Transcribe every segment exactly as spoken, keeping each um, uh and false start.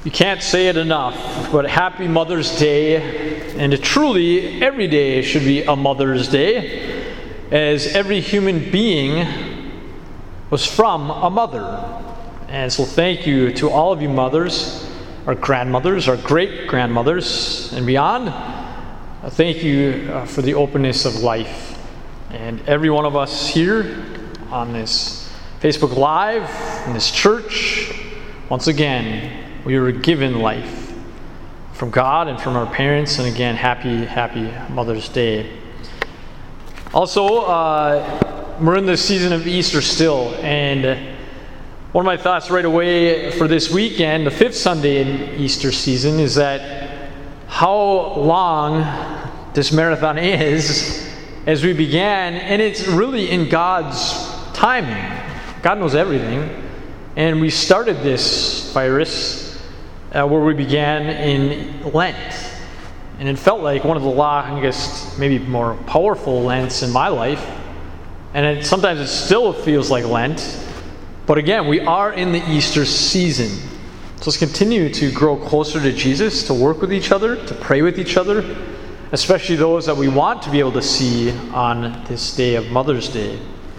You can't say it enough, but happy Mother's Day, and truly every day should be a Mother's Day, as every human being was from a mother. And so thank you to all of you mothers, our grandmothers, our great-grandmothers, and beyond. Uh, thank you uh, for the openness of life. And every one of us here on this Facebook Live, in this church, once again, we were given life from God and from our parents. And again, happy, happy Mother's Day. Also, uh, we're in the season of Easter still. And one of my thoughts right away for this weekend, the fifth Sunday in Easter season, is that how long this marathon is as we began. And it's really in God's timing. God knows everything. And we started this virus Uh, where we began in Lent. And it felt like one of the longest, maybe more powerful Lents in my life. And it, sometimes it still feels like Lent. But again, we are in the Easter season. So let's continue to grow closer to Jesus, to work with each other, to pray with each other, especially those that we want to be able to see on this day of Mother's Day.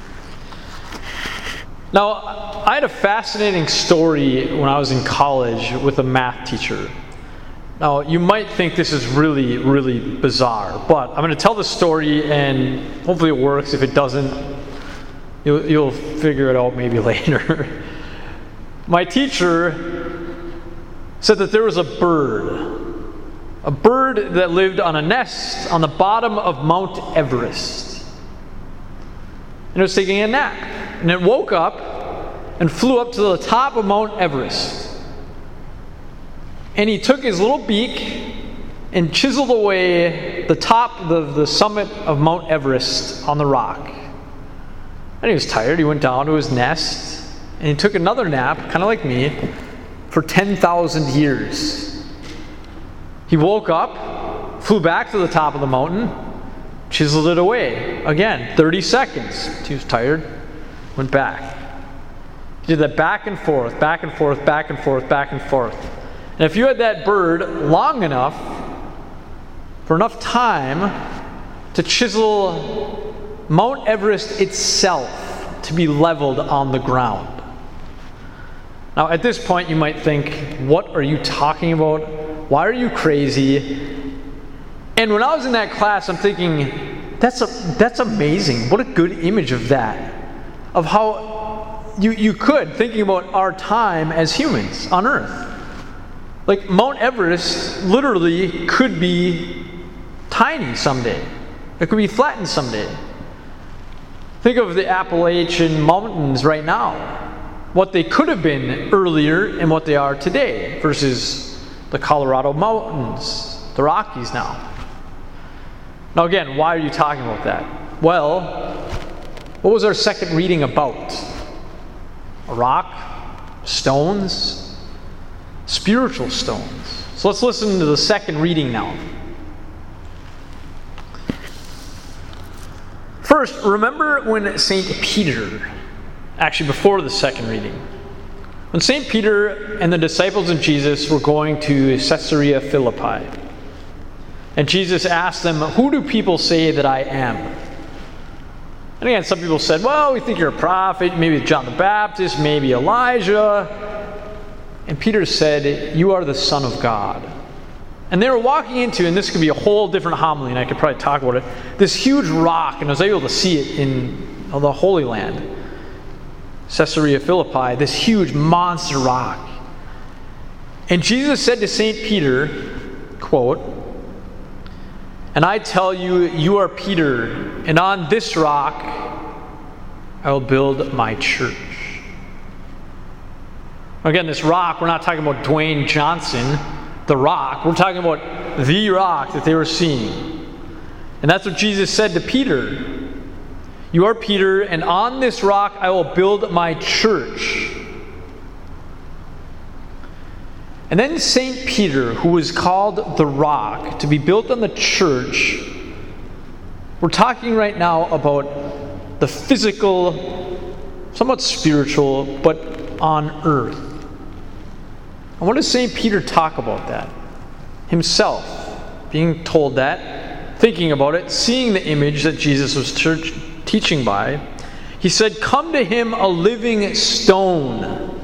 Now, I had a fascinating story when I was in college with a math teacher. Now, you might think this is really, really bizarre, but I'm going to tell the story and hopefully it works. If it doesn't, you'll, you'll figure it out maybe later. My teacher said that there was a bird, a bird that lived on a nest on the bottom of Mount Everest. And it was taking a nap. And it woke up and flew up to the top of Mount Everest. And he took his little beak and chiseled away the top, the, the summit of Mount Everest on the rock. And he was tired. He went down to his nest and he took another nap, kind of like me, for ten thousand years. He woke up, flew back to the top of the mountain, chiseled it away. Again, thirty seconds. He was tired. Went back. He did that back and forth, back and forth, back and forth, back and forth. And if you had that bird long enough, for enough time, to chisel Mount Everest itself to be leveled on the ground. Now, at this point, you might think, what are you talking about? Why are you crazy? And when I was in that class, I'm thinking, that's a, that's amazing. What a good image of that. Of how you, you could, thinking about our time as humans on Earth. Like Mount Everest literally could be tiny someday. It could be flattened someday. Think of the Appalachian Mountains right now. What they could have been earlier and what they are today versus the Colorado Mountains, the Rockies now. Now again, why are you talking about that? Well, what was our second reading about? A rock? Stones? Spiritual stones. So let's listen to the second reading now. First, remember when Saint Peter, actually before the second reading, when Saint Peter and the disciples of Jesus were going to Caesarea Philippi, and Jesus asked them, "Who do people say that I am?" And again, some people said, well, we think you're a prophet, maybe John the Baptist, maybe Elijah. And Peter said, you are the Son of God. And they were walking into, and this could be a whole different homily, and I could probably talk about it, this huge rock, and I was able to see it in the Holy Land, Caesarea Philippi, this huge monster rock. And Jesus said to Saint Peter, quote, "And I tell you, you are Peter, and on this rock I will build my church." Again, this rock, we're not talking about Dwayne Johnson, the rock. We're talking about the rock that they were seeing. And that's what Jesus said to Peter. You are Peter, and on this rock I will build my church. And then Saint Peter, who was called the rock, to be built on the church, we're talking right now about the physical, somewhat spiritual, but on earth. And what does Saint Peter talk about that? Himself being told that, thinking about it, seeing the image that Jesus was church teaching by, he said, "Come to him a living stone."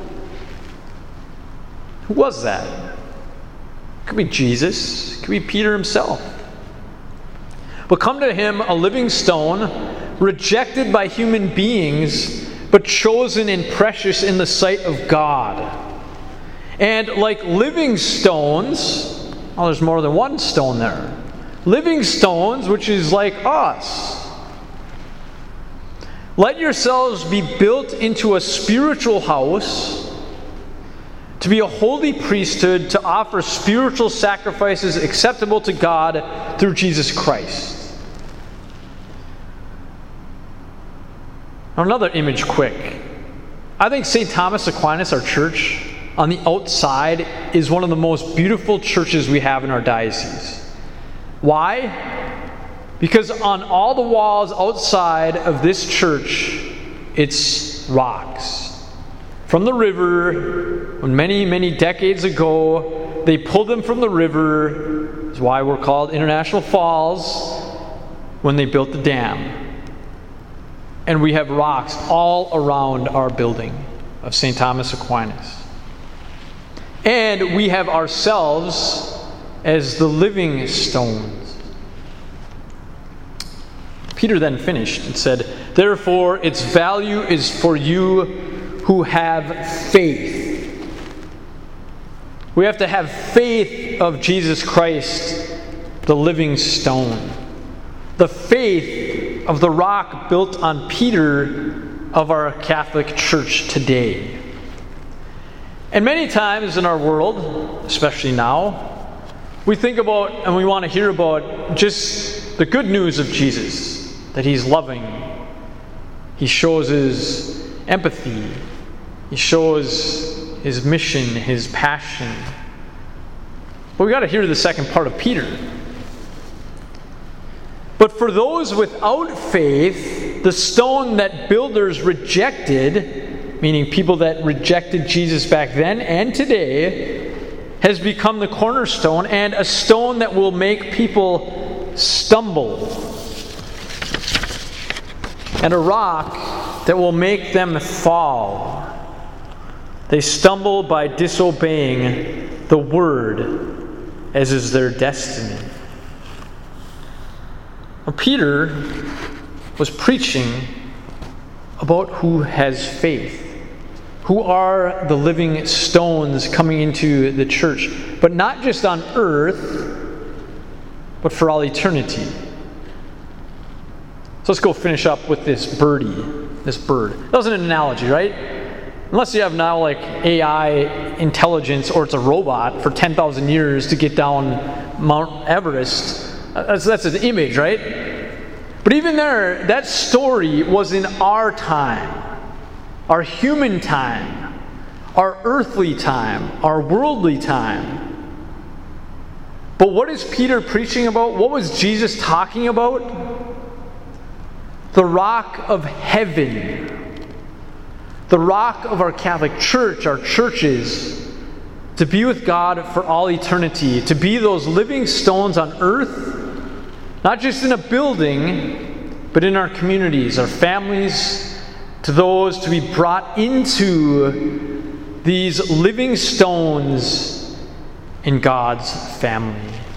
Who was that? It could be Jesus. It could be Peter himself. But come to him a living stone, rejected by human beings, but chosen and precious in the sight of God. And like living stones, oh, there's more than one stone there. Living stones, which is like us. Let yourselves be built into a spiritual house, to be a holy priesthood, to offer spiritual sacrifices acceptable to God through Jesus Christ. Now, another image quick. I think Saint Thomas Aquinas, our church, on the outside, is one of the most beautiful churches we have in our diocese. Why? Because on all the walls outside of this church, it's rocks. From the river, when many, many decades ago, they pulled them from the river. That's why we're called International Falls, when they built the dam. And we have rocks all around our building of Saint Thomas Aquinas. And we have ourselves as the living stones. Peter then finished and said, "Therefore its value is for you who have faith." We have to have faith of Jesus Christ, the living stone. The faith of the rock built on Peter of our Catholic Church today. And many times in our world, especially now, we think about and we want to hear about just the good news of Jesus, that he's loving. He shows his empathy. He shows his mission, his passion. But we got to hear the second part of Peter. But for those without faith, the stone that builders rejected, meaning people that rejected Jesus back then and today, has become the cornerstone and a stone that will make people stumble, and a rock that will make them fall. They stumble by disobeying the word, as is their destiny. Now, Peter was preaching about who has faith, who are the living stones coming into the church, but not just on earth, but for all eternity. So let's go finish up with this birdie, this bird. That was an analogy, right? Unless you have now like A I intelligence or it's a robot for ten thousand years to get down Mount Everest, that's, that's an image, right? But even there, that story was in our time, our human time, our earthly time, our worldly time. But what is Peter preaching about? What was Jesus talking about? The rock of heaven. The rock of our Catholic Church, our churches, to be with God for all eternity, to be those living stones on earth, not just in a building, but in our communities, our families, to those to be brought into these living stones in God's family.